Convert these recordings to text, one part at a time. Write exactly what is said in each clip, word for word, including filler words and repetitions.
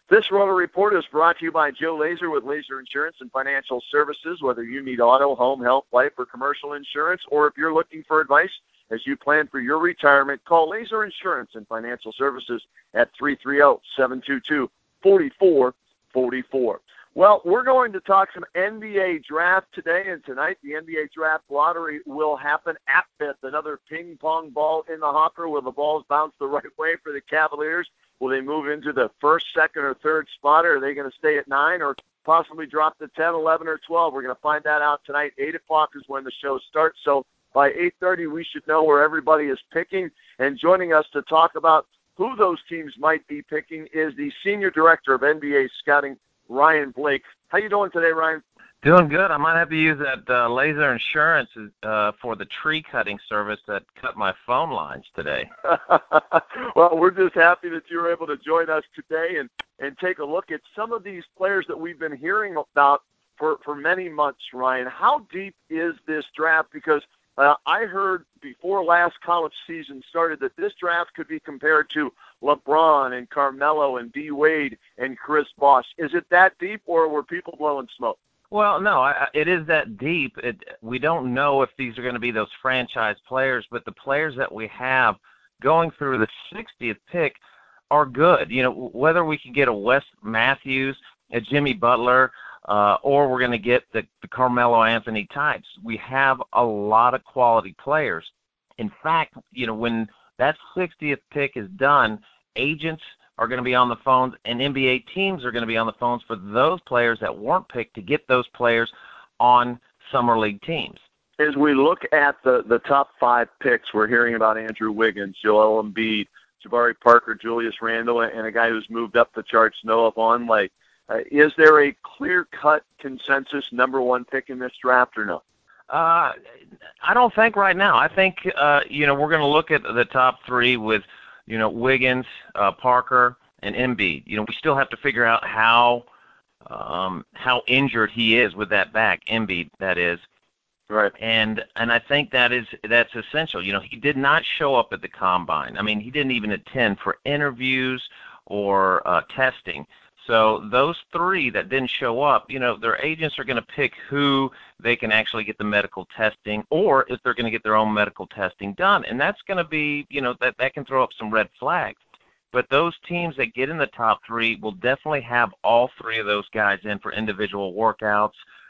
This Roto Report is brought to you by Joe Laser with Laser Insurance and Financial Services. Whether you need auto, home, health, life, or commercial insurance, or if you're looking for advice as you plan for your retirement, call Laser Insurance and Financial Services at three three zero, seven two two, four four four four. Well, we're going to talk some N B A draft today, and tonight the N B A draft lottery will happen at fifth. Another ping-pong ball in the hopper. Will the balls bounce the right way for the Cavaliers? Will they move into the first, second, or third spot, or are they going to stay at nine or possibly drop to ten, eleven, or twelve? We're going to find that out tonight. eight o'clock is when the show starts, so by eight thirty we should know where everybody is picking. And joining us to talk about who those teams might be picking is the Senior Director of N B A Scouting, Ryan Blake. How you doing today, Ryan? Doing good. I might have to use that uh, Laser Insurance uh, for the tree cutting service that cut my phone lines today. Well, we're just happy that you were able to join us today and, and take a look at some of these players that we've been hearing about for, for many months, Ryan. How deep is this draft? Because uh, I heard before last college season started that this draft could be compared to LeBron and Carmelo and D. Wade and Chris Bosh. Is it that deep, or were people blowing smoke? Well, no, I, it is that deep. It, we don't know if these are going to be those franchise players, but the players that we have going through the sixtieth pick are good. You know, whether we can get a Wes Matthews, a Jimmy Butler, uh, or we're going to get the, the Carmelo Anthony types. We have a lot of quality players. In fact, you know, when that sixtieth pick is done, agents are going to be on the phones, and N B A teams are going to be on the phones for those players that weren't picked to get those players on summer league teams. As we look at the, the top five picks, we're hearing about Andrew Wiggins, Joel Embiid, Jabari Parker, Julius Randle, and a guy who's moved up the charts, Noah Vonleh. Uh, is there a clear-cut consensus number one pick in this draft or no? Uh, I don't think right now. I think, uh, you know, we're going to look at the top three with, you know, Wiggins, uh, Parker, and Embiid. You know, we still have to figure out how um, how injured he is with that back, Embiid, that is. Right. And and I think that is that's essential. You know, he did not show up at the combine. I mean, he didn't even attend for interviews or uh, testing. So those three that didn't show up, you know, their agents are going to pick who they can actually get the medical testing, or if they're going to get their own medical testing done. And that's going to be, you know, that, that can throw up some red flags. But those teams that get in the top three will definitely have all three of those guys in for individual workouts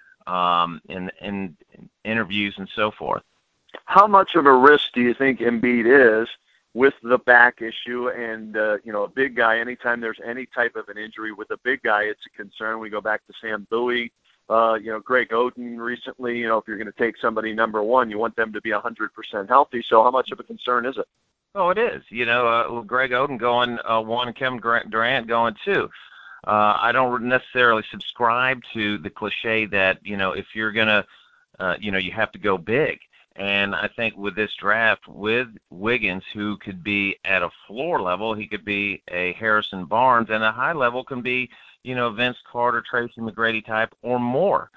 um, and, and interviews and so forth. How much of a risk do you think Embiid is with the back issue? And, uh, you know, a big guy, anytime there's any type of an injury with a big guy, it's a concern. We go back to Sam Bowie, uh, you know, Greg Oden recently. You know, if you're going to take somebody number one, you want them to be one hundred percent healthy. So how much of a concern is it? Oh, it is. You know, uh, Greg Oden going uh, one, Kevin Durant going two. Uh, I don't necessarily subscribe to the cliche that, you know, if you're going to, uh, you know, you have to go big. And I think with this draft, with Wiggins, who could be at a floor level, he could be a Harrison Barnes, and a high level can be, you know, Vince Carter, Tracy McGrady type or more.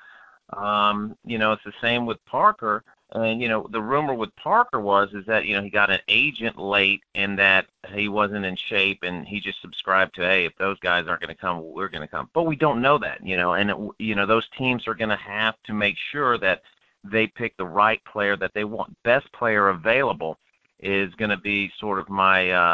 Um, you know, it's the same with Parker. And, you know, the rumor with Parker was is that, you know, he got an agent late and that he wasn't in shape, and he just subscribed to, hey, if those guys aren't going to come, we're going to come. But we don't know that, you know, and, it, you know, those teams are going to have to make sure that they pick the right player that they want. Best player available is going to be sort of my uh,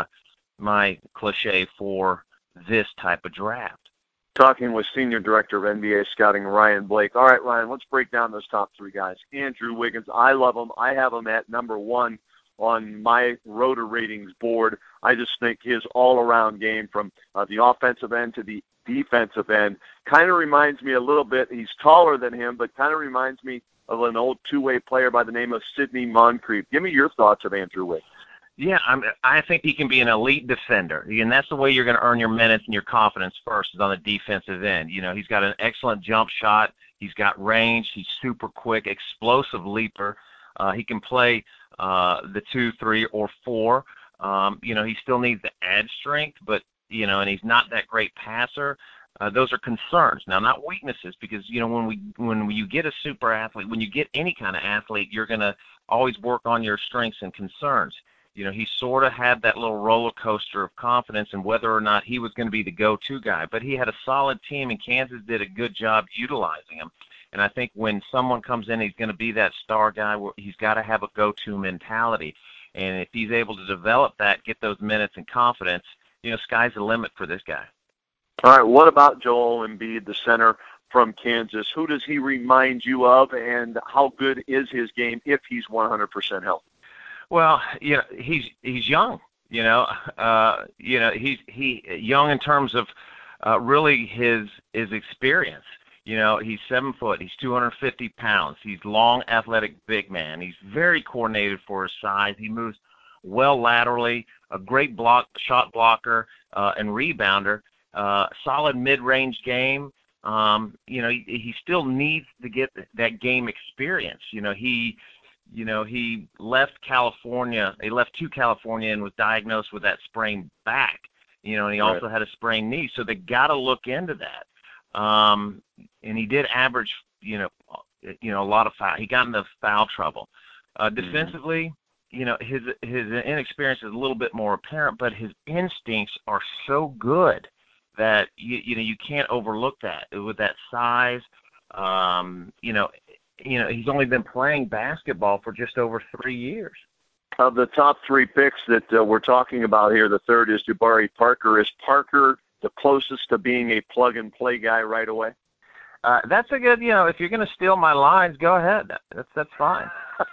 my cliche for this type of draft. Talking with Senior Director of N B A Scouting, Ryan Blake. All right, Ryan, let's break down those top three guys. Andrew Wiggins, I love him. I have him at number one on my Roto ratings board. I just think his all-around game from uh, the offensive end to the defensive end kind of reminds me a little bit. He's taller than him, but kind of reminds me of an old two-way player by the name of Sidney Moncrief. Give me your thoughts of Andrew Wiggins. Yeah, I'm, I think he can be an elite defender, and that's the way you're going to earn your minutes and your confidence first is on the defensive end. You know, he's got an excellent jump shot. He's got range. He's super quick, explosive leaper. Uh, he can play uh, the two, three, or four. Um, you know, he still needs the edge strength, but, you know, and he's not that great passer. Uh, those are concerns. Now, not weaknesses, because, you know, when we when you get a super athlete, when you get any kind of athlete, you're going to always work on your strengths and concerns. You know, he sort of had that little roller coaster of confidence in whether or not he was going to be the go-to guy. But he had a solid team, and Kansas did a good job utilizing him. And I think when someone comes in, he's going to be that star guy. He's got to have a go-to mentality. And if he's able to develop that, get those minutes and confidence, you know, sky's the limit for this guy. All right, what about Joel Embiid, the center from Kansas? Who does he remind you of, and how good is his game if he's one hundred percent healthy? Well, you know, he's he's young. You know, uh, you know, he's he young in terms of uh, really his his experience. You know, he's seven foot. He's two hundred fifty pounds. He's long, athletic, big man. He's very coordinated for his size. He moves well laterally. A great block, shot blocker, uh, and rebounder. Uh, solid mid-range game. Um, you know, he, he still needs to get that game experience. You know, he. You know, he left California, he left to California and was diagnosed with that sprained back, you know, and he right. also had a sprained knee. So they got to look into that. Um, and he did average, you know, you know, a lot of foul. He got into foul trouble. Uh, defensively, mm-hmm. you know, his, his inexperience is a little bit more apparent, but his instincts are so good that, you, you know, you can't overlook that with that size. Um, you know, You know, he's only been playing basketball for just over three years. Of the top three picks that uh, we're talking about here, the third is Jabari Parker. Is Parker the closest to being a plug-and-play guy right away? Uh, that's a good, you know, if you're going to steal my lines, go ahead. That's that's fine.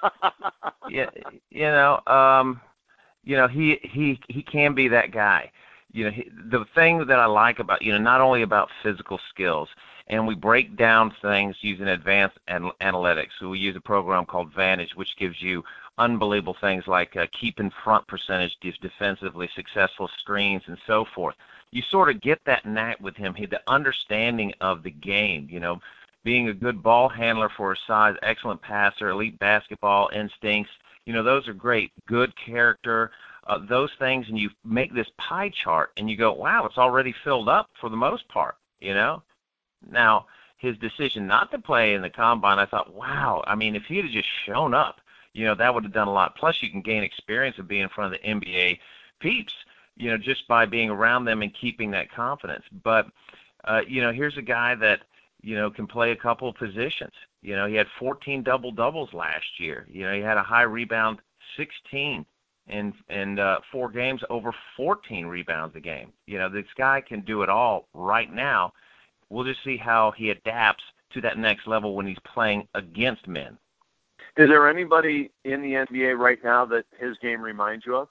yeah, you know, um, you know, he he he can be that guy. You know, he, the thing that I like about, you know, not only about physical skills, and we break down things using advanced an- analytics. So we use a program called Vantage, which gives you unbelievable things like uh, keep in front percentage defensively, successful screens, and so forth. You sort of get that knack with him, he, the understanding of the game, you know, being a good ball handler for his size, excellent passer, elite basketball instincts. You know, those are great. Good character, uh, those things, and you make this pie chart, and you go, wow, it's already filled up for the most part, you know. Now, his decision not to play in the combine, I thought, wow, I mean, if he had just shown up, you know, that would have done a lot. Plus, you can gain experience of being in front of the N B A peeps, you know, just by being around them and keeping that confidence. But, uh, you know, here's a guy that, you know, can play a couple of positions. You know, he had fourteen double-doubles last year. You know, he had a high rebound, sixteen in, in uh, four games, over fourteen rebounds a game. You know, this guy can do it all right now. We'll just see how he adapts to that next level when he's playing against men. Is there anybody in the N B A right now that his game reminds you of?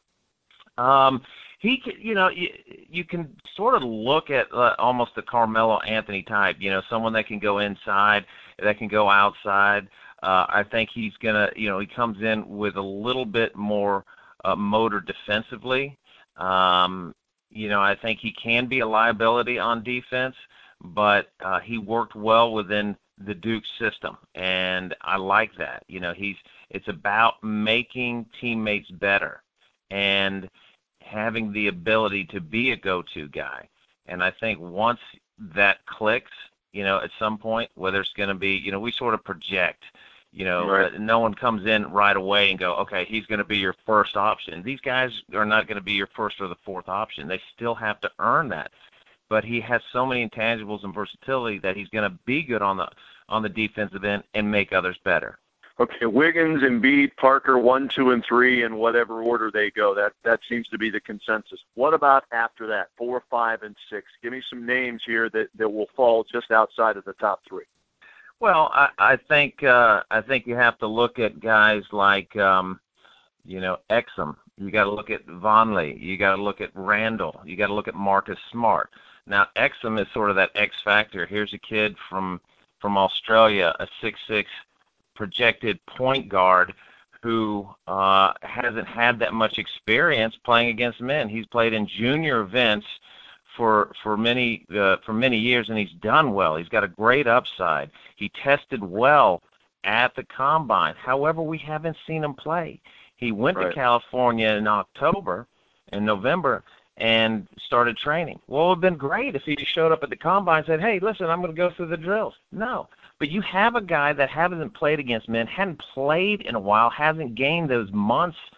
Um, he, can, you know, you, you can sort of look at uh, almost the Carmelo Anthony type. You know, someone that can go inside, that can go outside. Uh, I think he's gonna, you know, he comes in with a little bit more uh, motor defensively. Um, you know, I think he can be a liability on defense. But uh, he worked well within the Duke system, and I like that. You know, he's it's about making teammates better and having the ability to be a go-to guy. And I think once that clicks, you know, at some point, whether it's going to be, you know, we sort of project, you know, right. no one comes in right away and go, okay, he's going to be your first option. These guys are not going to be your first or the fourth option. They still have to earn that. But he has so many intangibles and versatility that he's going to be good on the on the defensive end and make others better. Okay, Wiggins, Embiid, Parker, one, two, and three, in whatever order they go. That that seems to be the consensus. What about after that, four, five, and six? Give me some names here that, that will fall just outside of the top three. Well, I, I think uh, I think you have to look at guys like um, you know Exum. You got to look at Vonleh. You got to look at Randall. You got to look at Marcus Smart. Now, Exum is sort of that X factor. Here's a kid from from Australia, a six six projected point guard who uh, hasn't had that much experience playing against men. He's played in junior events for for many uh, for many years, and he's done well. He's got a great upside. He tested well at the combine. However, we haven't seen him play. He went right. to California in October, in November, and started training. Well, it would have been great if he just showed up at the combine and said, hey, listen, I'm going to go through the drills. No. But you have a guy that hasn't played against men, hadn't played in a while, hasn't gained those months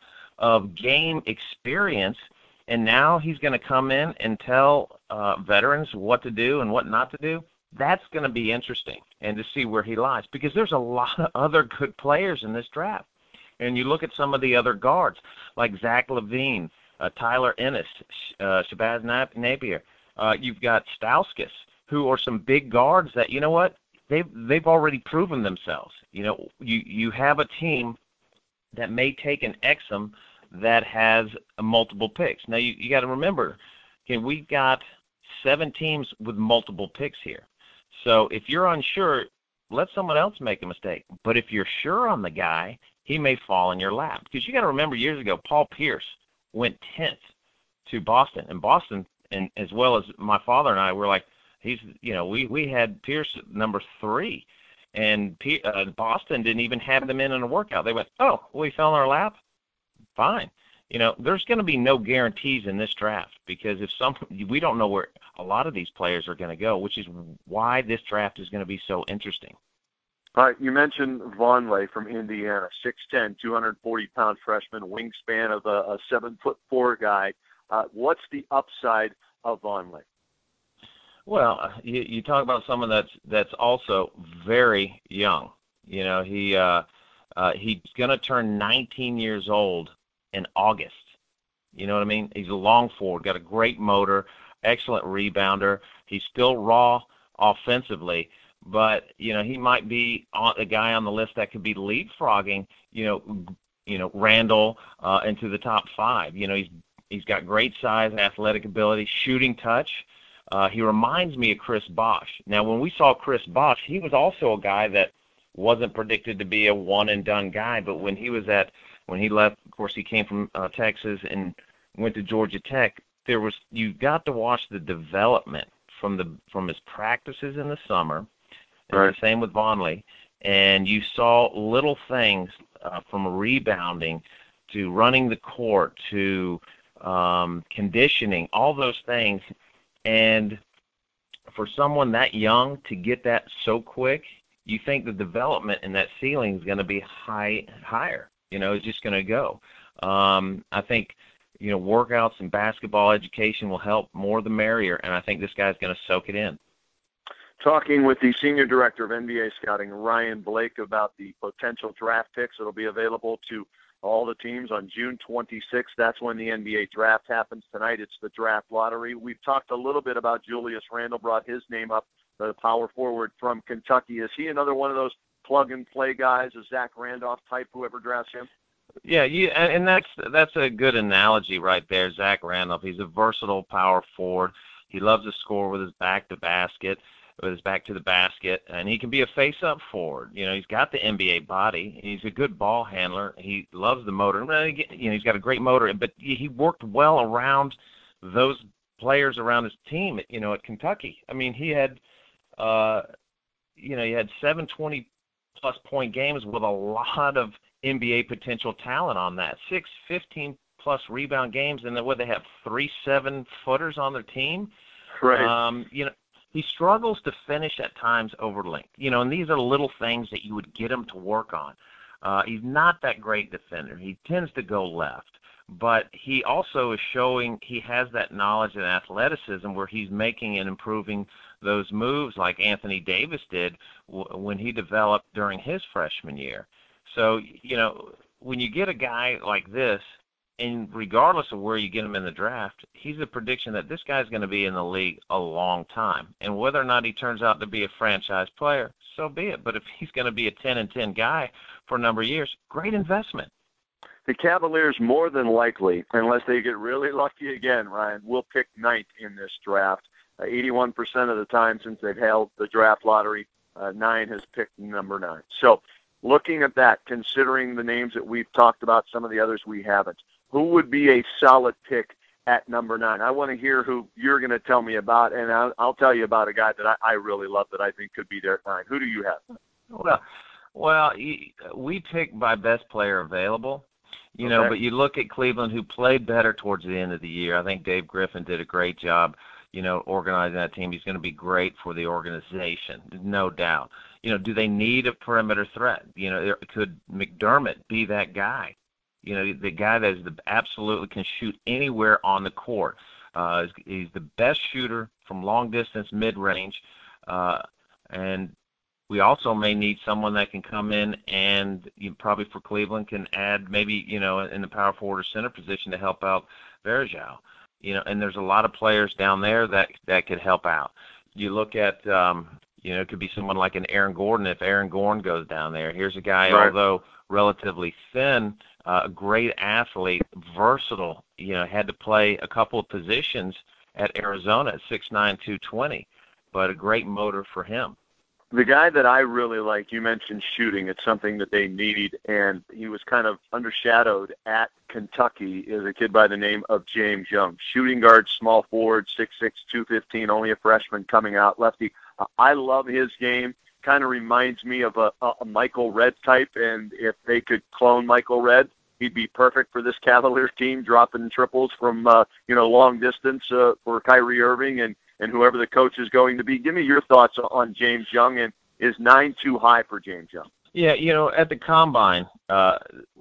of game experience, and now he's going to come in and tell uh, veterans what to do and what not to do. That's going to be interesting, and to see where he lies, because there's a lot of other good players in this draft. And you look at some of the other guards, like Zach LaVine, uh, Tyler Ennis, uh, Shabazz Napier. Uh, you've got Stauskas, who are some big guards that, you know what, they've, they've already proven themselves. You know, you, you have a team that may take an Exum that has a multiple picks. Now, you, you got to remember, okay, we've got seven teams with multiple picks here. So if you're unsure, let someone else make a mistake. But if you're sure on the guy, he may fall in your lap. Because you got to remember, years ago, Paul Pierce went tenth to Boston. And Boston, and as well as my father and I, were like, he's, you know, we, we had Pierce at number three. And P, uh, Boston didn't even have them in in a workout. They went, oh, well, he fell in our lap? Fine. You know, there's going to be no guarantees in this draft, because if some, we don't know where a lot of these players are going to go, which is why this draft is going to be so interesting. All right, you mentioned Vonleh from Indiana, six ten, two hundred forty pound freshman, wingspan of a, a seven foot four guy. Uh, what's the upside of Vonleh? Well, you, you talk about someone that's that's also very young. You know, he uh, uh, he's going to turn nineteen years old in August. You know what I mean? He's a long forward, got a great motor, excellent rebounder. He's still raw offensively, but you know, he might be on, a guy on the list that could be leapfrogging, you know, you know, Randall uh, into the top five. You know, he's he's got great size, athletic ability, shooting touch. Uh, he reminds me of Chris Bosh. Now, when we saw Chris Bosh, he was also a guy that wasn't predicted to be a one-and-done guy, but when he was at When he left, of course, he came from uh, Texas and went to Georgia Tech. There was you got to watch the development from the from his practices in the summer. Right. The same with Vonleh, and you saw little things uh, from rebounding to running the court to um, conditioning, all those things. And for someone that young to get that so quick, you think the development in that ceiling is going to be high higher. You know, it's just going to go. Um, I think, you know, workouts and basketball education will help, more the merrier, and I think this guy's going to soak it in. Talking with the Senior Director of N B A Scouting, Ryan Blake, about the potential draft picks that will be available to all the teams on June twenty-sixth. That's when the N B A draft happens. Tonight it's the draft lottery. We've talked a little bit about Julius Randle, brought his name up, the power forward from Kentucky. Is he another one of those plug-and-play guys, a Zach Randolph type, whoever drafts him? Yeah, you, and that's that's a good analogy right there, Zach Randolph. He's a versatile power forward. He loves to score with his back to basket, with his back to the basket, and he can be a face-up forward. You know, he's got the N B A body. He's a good ball handler. He loves the motor. You know, he's got a great motor, but he worked well around those players around his team. You know, at Kentucky. I mean, he had, uh, you know, he had seven twenty plus point games with a lot of N B A potential talent on that. Six fifteen plus rebound games, and then what, they have three seven footers on their team. Right. Um, you know, he struggles to finish at times over length. You know, and these are little things that you would get him to work on. Uh, he's not that great defender. He tends to go left, but he also is showing he has that knowledge and athleticism where he's making and improving those moves like Anthony Davis did w- when he developed during his freshman year. So, you know, when you get a guy like this, and regardless of where you get him in the draft, he's a prediction that this guy's going to be in the league a long time. And whether or not he turns out to be a franchise player, so be it. But if he's going to be a ten and ten guy for a number of years, great investment. The Cavaliers, more than likely, unless they get really lucky again, Ryan, will pick ninth in this draft. Uh, eighty-one percent of the time since they've held the draft lottery, uh, nine has picked number nine. So looking at that, considering the names that we've talked about, some of the others we haven't, who would be a solid pick at number nine? I want to hear who you're going to tell me about, and I'll, I'll tell you about a guy that I, I really love that I think could be there at nine. Who do you have? Well, well, we pick by best player available, you okay. know, but you look at Cleveland, who played better towards the end of the year. I think Dave Griffin did a great job, you know, organizing that team. He's going to be great for the organization, no doubt. You know, do they need a perimeter threat? You know, could McDermott be that guy? You know, the guy that is the, absolutely can shoot anywhere on the court. Uh, he's, he's the best shooter from long distance, mid range, uh, and we also may need someone that can come in and you probably for Cleveland can add maybe, you know, in the power forward or center position to help out Varejao. You know, and there's a lot of players down there that that could help out. You look at, um, you know, it could be someone like an Aaron Gordon if Aaron Gordon goes down there. Here's a guy, right. although relatively thin, uh, a great athlete, versatile, you know, had to play a couple of positions at Arizona at six nine, two twenty, but a great motor for him. The guy that I really like, you mentioned shooting. It's something that they need, and he was kind of undershadowed at Kentucky, is a kid by the name of James Young. Shooting guard, small forward, six six, two fifteen, only a freshman coming out, lefty. Uh, I love his game. Kind of reminds me of a, a Michael Redd type, and if they could clone Michael Redd, he'd be perfect for this Cavaliers team, dropping triples from, uh, you know, long distance uh, for Kyrie Irving and, and whoever the coach is going to be. Give me your thoughts on James Young, and is nine too high for James Young? Yeah, you know, at the Combine, uh,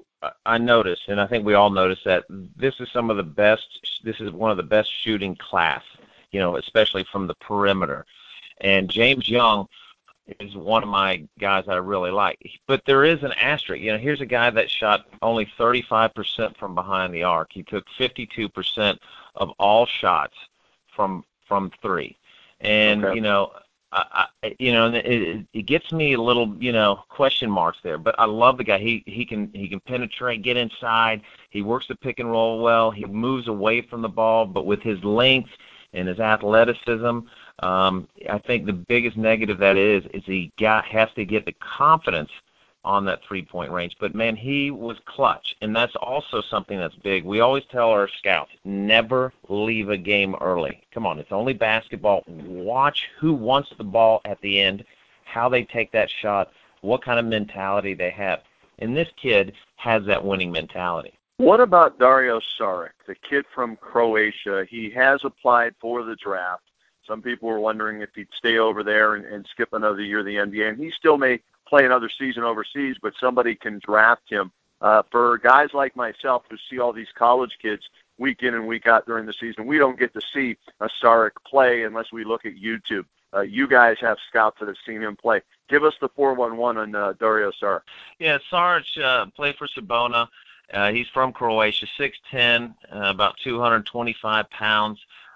I noticed, and I think we all noticed, that this is some of the best, this is one of the best shooting class, you know, especially from the perimeter. And James Young is one of my guys that I really like. But there is an asterisk. You know, here's a guy that shot only thirty-five percent from behind the arc. He took fifty-two percent of all shots from from three. And, okay. you know, I, I, you know, it, it gets me a little, you know, question marks there. But I love the guy. He he can he can penetrate, get inside. He works the pick and roll well. He moves away from the ball, but with his length and his athleticism, um, I think the biggest negative that is is he got has to get the confidence on that three-point range. But, man, he was clutch, and that's also something that's big. We always tell our scouts, never leave a game early. Come on, it's only basketball. Watch who wants the ball at the end, how they take that shot, what kind of mentality they have. And this kid has that winning mentality. What about Dario Saric, the kid from Croatia? He has applied for the draft. Some people were wondering if he'd stay over there and, and skip another year of the N B A, and he still may play another season overseas, but somebody can draft him. Uh, for guys like myself who see all these college kids week in and week out during the season, we don't get to see a Saric play unless we look at YouTube. Uh, you guys have scouts that have seen him play. Give us the four one one on uh, Dario Saric. Yeah, Saric uh, played for Sabona. Uh, he's from Croatia, six ten, uh, about two hundred twenty-five pounds.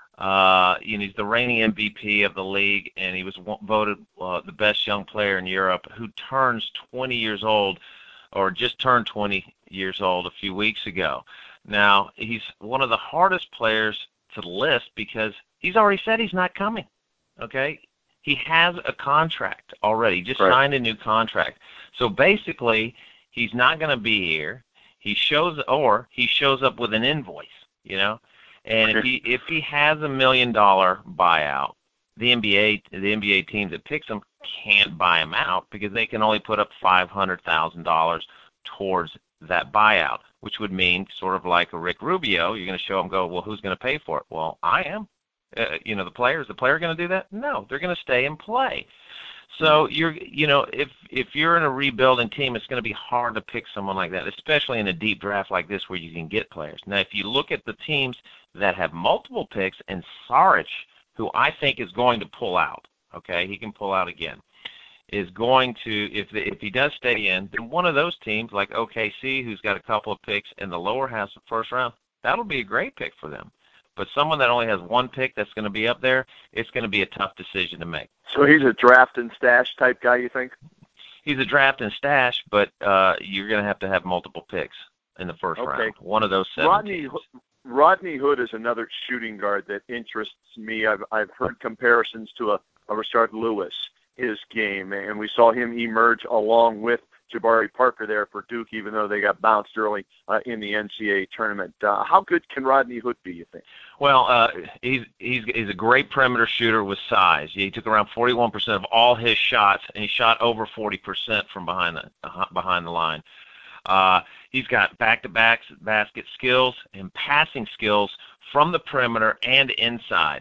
Uh, you know, he's the reigning M V P of the league, and he was voted uh, the best young player in Europe, who turns twenty years old, or just turned twenty years old a few weeks ago. Now, he's one of the hardest players to list because he's already said he's not coming, okay? He has a contract already. He just right. signed a new contract. So basically, he's not going to be here. He shows, or he shows up with an invoice, you know? And if he if he has a million dollar buyout, the N B A the N B A teams that picks him can't buy him out because they can only put up five hundred thousand dollars towards that buyout, which would mean sort of like a Rick Rubio. You're going to show him, go, well, who's going to pay for it? Well, I am. Uh, you know, the player is the player going to do that? No, they're going to stay and play. So you're, you know, if if you're in a rebuilding team, it's going to be hard to pick someone like that, especially in a deep draft like this where you can get players. Now, if you look at the teams that have multiple picks, and Saric, who I think is going to pull out, okay, he can pull out again, is going to, if the, if he does stay in, then one of those teams like O K C, who's got a couple of picks in the lower half of the first round, that'll be a great pick for them. But someone that only has one pick that's going to be up there, it's going to be a tough decision to make. So he's a draft and stash type guy, you think? He's a draft and stash, but uh, you're going to have to have multiple picks in the first okay. round. One of those seven Rodney, teams. Rodney Hood is another shooting guard that interests me. I've I've heard comparisons to a, a Rashard Lewis, his game, and we saw him emerge along with Jabari Parker there for Duke, even though they got bounced early uh, in the N C A A tournament. Uh, how good can Rodney Hood be, you think? Well, uh, he's he's he's a great perimeter shooter with size. He took around forty-one percent of all his shots, and he shot over forty percent from behind the uh, behind the line. Uh, he's got back-to-back basket skills and passing skills from the perimeter and inside.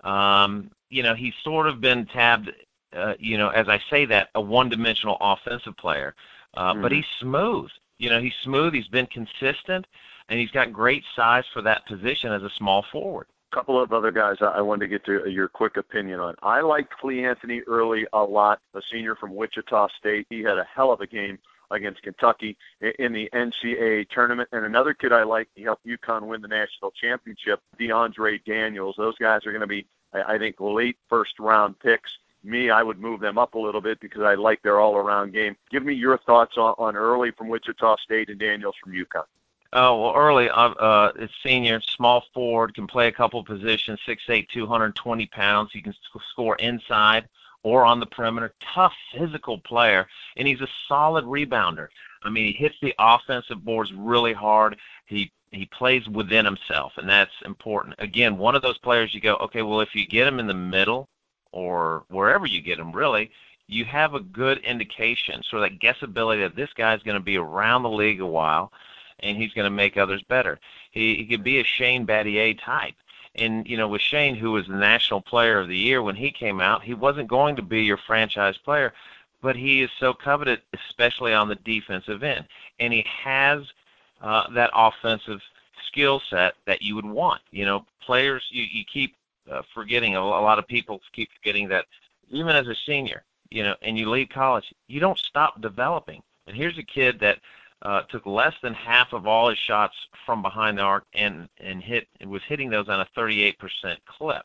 Um, you know, he's sort of been tabbed, uh, you know, as I say that, a one-dimensional offensive player. Uh, mm-hmm. But he's smooth. You know, he's smooth, he's been consistent, and he's got great size for that position as a small forward. A couple of other guys I wanted to get to your quick opinion on. I like Clee Anthony Early a lot, a senior from Wichita State. He had a hell of a game against Kentucky in the N C double A tournament. And another kid I like, he helped UConn win the national championship, DeAndre Daniels. Those guys are going to be, I think, late first-round picks. Me, I would move them up a little bit because I like their all-around game. Give me your thoughts on, on Early from Wichita State and Daniels from UConn. Oh, well, Early, uh, uh, it's senior, small forward, can play a couple positions, six eight, two hundred twenty pounds. He can score inside or on the perimeter. Tough, physical player, and he's a solid rebounder. I mean, he hits the offensive boards really hard. He he plays within himself, and that's important. Again, one of those players you go, okay, well, if you get him in the middle or wherever you get him, really, you have a good indication, sort of that guessability that this guy's going to be around the league a while, and he's going to make others better. He, he could be a Shane Battier type. And, you know, with Shane, who was the National Player of the Year when he came out, he wasn't going to be your franchise player, but he is so coveted, especially on the defensive end. And he has uh, that offensive skill set that you would want. You know, players, you, you keep uh, forgetting, a, a lot of people keep forgetting that even as a senior, you know, and you leave college, you don't stop developing. And here's a kid that uh, took less than half of all his shots from behind the arc and, and hit was hitting those on a thirty-eight percent clip.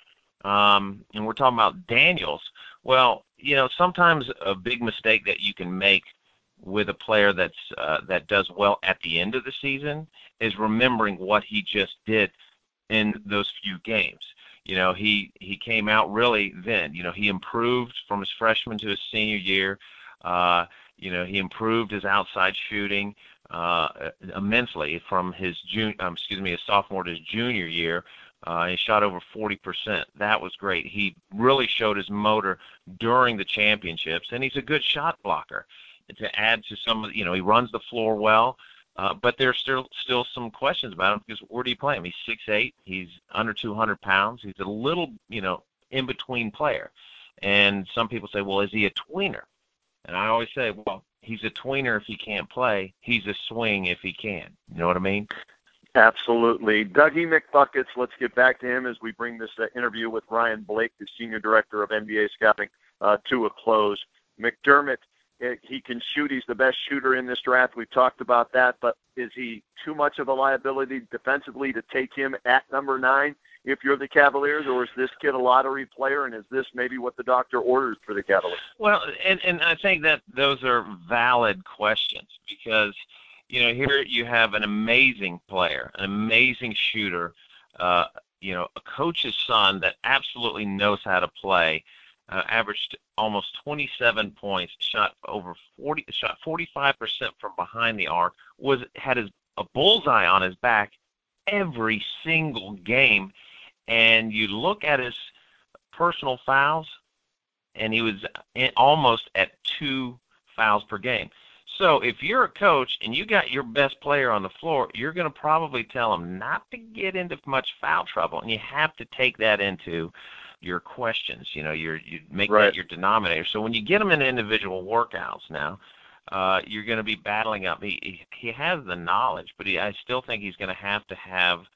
Um, and we're talking about Daniels. Well, you know, sometimes a big mistake that you can make with a player that's uh, that does well at the end of the season is remembering what he just did in those few games. You know, he, he came out really then. You know, he improved from his freshman to his senior year. Uh, you know, he improved his outside shooting uh, immensely from his jun- um, excuse me, his sophomore to his junior year. Uh, he shot over forty percent. That was great. He really showed his motor during the championships, and he's a good shot blocker. To add to some of, you know, he runs the floor well, uh, but there's still still some questions about him because where do you play him? He's six eight. He's under two hundred pounds. He's a little, you know, in-between player. And some people say, well, is he a tweener? And I always say, well, he's a tweener if he can't play. He's a swing if he can. You know what I mean? Absolutely. Dougie McBuckets, let's get back to him as we bring this uh, interview with Ryan Blake, the Senior Director of N B A Scouting, uh, to a close. McDermott, he can shoot. He's the best shooter in this draft. We've talked about that, but is he too much of a liability defensively to take him at number nine if you're the Cavaliers, or is this kid a lottery player, and is this maybe what the doctor orders for the Cavaliers? Well, and, and I think that those are valid questions because, you know, here you have an amazing player, an amazing shooter, uh, you know, a coach's son that absolutely knows how to play, uh, averaged almost twenty-seven points, shot over forty, shot forty-five percent from behind the arc, was had his a bullseye on his back every single game, and you look at his personal fouls, and he was in, almost at two fouls per game. So if you're a coach and you got your best player on the floor, you're going to probably tell him not to get into much foul trouble, and you have to take that into your questions. You know, you're, you make right. that your denominator. So when you get him in individual workouts now, uh, you're going to be battling up. He, he he has the knowledge, but he, I still think he's going to have to have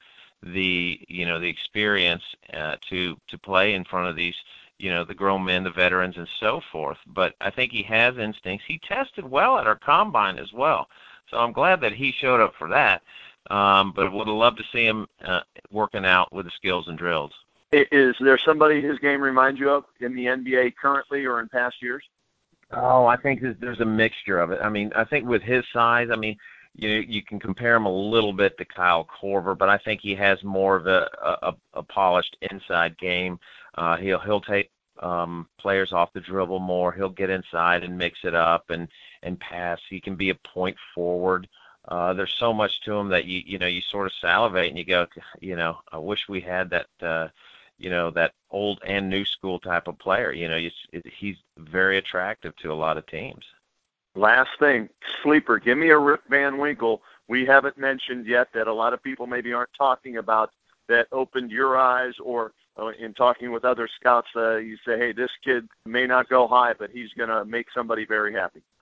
the you know the experience uh, to to play in front of these. You know, the grown men, the veterans, and so forth. But I think he has instincts. He tested well at our combine as well. So I'm glad that he showed up for that. Um, but would have loved to see him uh, working out with the skills and drills. Is there somebody his game reminds you of in the N B A currently or in past years? Oh, I think there's, there's a mixture of it. I mean, I think with his size, I mean, you you can compare him a little bit to Kyle Korver, but I think he has more of a, a, a polished inside game. Uh, he'll he'll take um, players off the dribble more. He'll get inside and mix it up and, and pass. He can be a point forward. Uh, there's so much to him that you you know you sort of salivate and you go, you know, I wish we had that. Uh, you know, that old and new school type of player. You know, he's, he's very attractive to a lot of teams. Last thing, sleeper. Give me a Rip Van Winkle. We haven't mentioned yet that a lot of people maybe aren't talking about that opened your eyes, or uh, in talking with other scouts, uh, you say, hey, this kid may not go high, but he's going to make somebody very happy.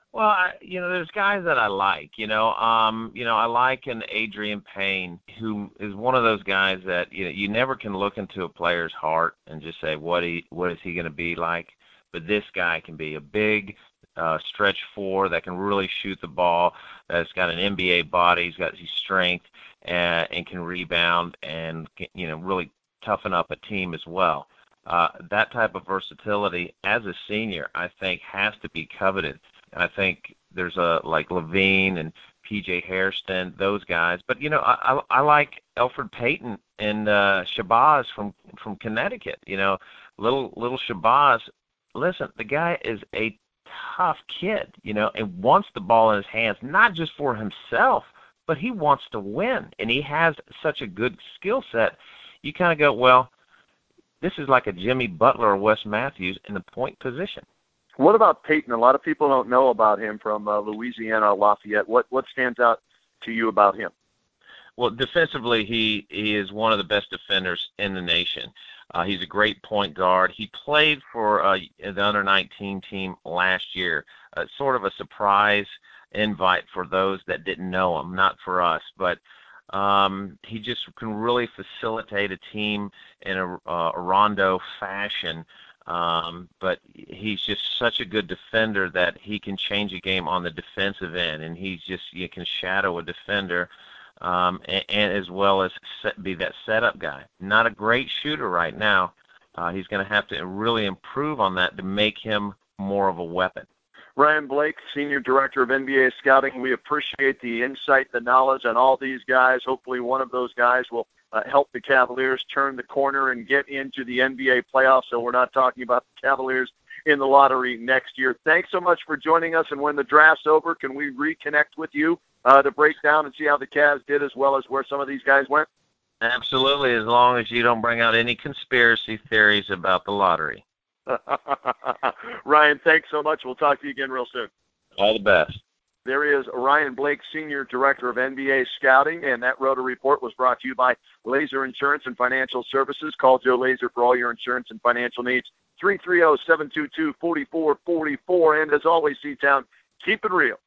Well, I, you know, there's guys that I like. You know, um, you know, I like an Adrian Payne, who is one of those guys that you know you never can look into a player's heart and just say what he what is he going to be like. But this guy can be a big uh, stretch four that can really shoot the ball. That's got an N B A body. He's got his strength and, and can rebound and you know really toughen up a team as well. Uh, that type of versatility as a senior, I think, has to be coveted. And I think there's a like Levine and P J Hairston, those guys. But you know, I I, I like Elfrid Payton and uh, Shabazz from from Connecticut. You know, little little Shabazz. Listen, the guy is a tough kid. You know, and wants the ball in his hands, not just for himself, but he wants to win. And he has such a good skill set. You kind of go, well, this is like a Jimmy Butler or Wes Matthews in the point position. What about Payton? A lot of people don't know about him from uh, Louisiana, Lafayette. What what stands out to you about him? Well, defensively, he, he is one of the best defenders in the nation. Uh, he's a great point guard. He played for uh, the under nineteen team last year, uh, sort of a surprise invite for those that didn't know him, not for us. But um, he just can really facilitate a team in a, uh, a rondo fashion. Um, but he's just such a good defender that he can change a game on the defensive end, and he's just you can shadow a defender, um, and, and as well as set, be that setup guy. Not a great shooter right now. Uh, he's going to have to really improve on that to make him more of a weapon. Ryan Blake, Senior Director of N B A Scouting, we appreciate the insight, the knowledge on all these guys. Hopefully one of those guys will uh, help the Cavaliers turn the corner and get into the N B A playoffs, so we're not talking about the Cavaliers in the lottery next year. Thanks so much for joining us, and when the draft's over, can we reconnect with you uh, to break down and see how the Cavs did as well as where some of these guys went? Absolutely, as long as you don't bring out any conspiracy theories about the lottery. Ryan, thanks so much. We'll talk to you again real soon. All the best. There is Ryan Blake, Senior Director of N B A Scouting, and that Roto Report was brought to you by Laser Insurance and Financial Services. Call Joe Laser for all your insurance and financial needs, three three zero, seven two two, four four four four. And as always, C-Town, keep it real.